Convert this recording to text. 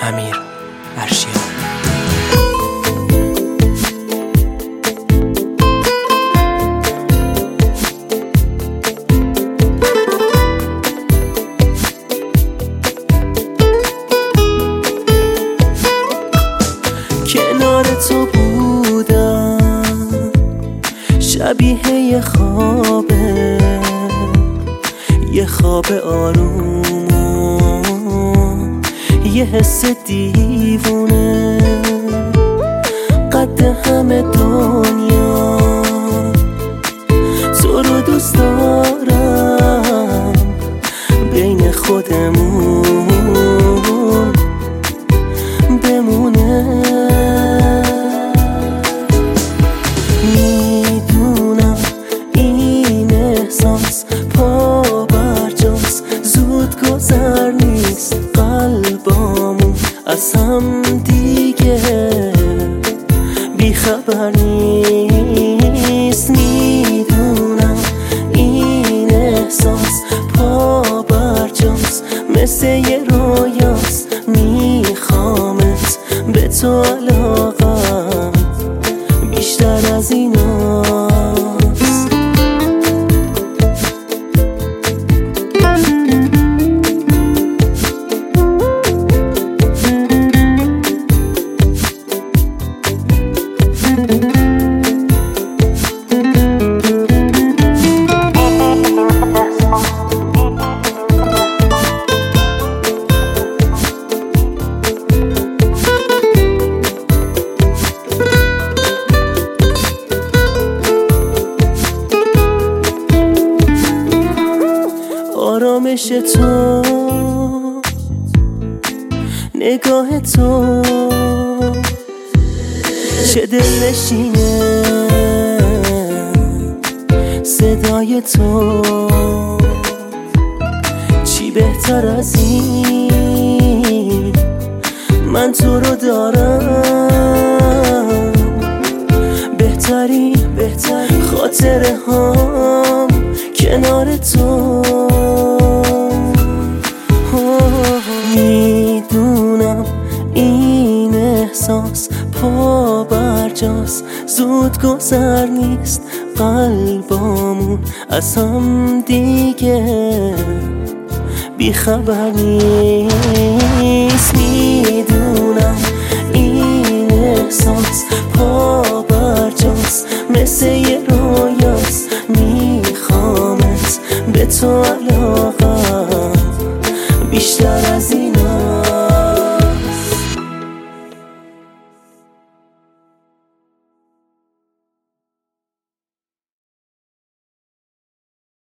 امیر ارشیا. کنار تو بودم شبیه یه خوابه، یه خواب آروم، یه حس دیوونه قد همه دنیا. تو رو دوست دارم بین خودمون بمونه. میدونم این احساس پا برجاست، زود گذر نیست، قلبامون از هم دیگه بیخبر نیست. میدونم این احساس پا برجاست، مثل یه رویاست، میخوامت به تو علاقم بیشتر از ایناست. آرامش تو، نگاه تو چه دلنشینه، صدای تو چی بهتر از این. من تو رو دارم، بهترین خاطره هام کنار تو. میدونم این احساس پا برجاست، زود گذر نیست، قلبامون از هم دیگه بیخبر نیست. میدونم این احساس پا برجاست، مثل یه رویاست، میخوامت به تو علاقم بیشتر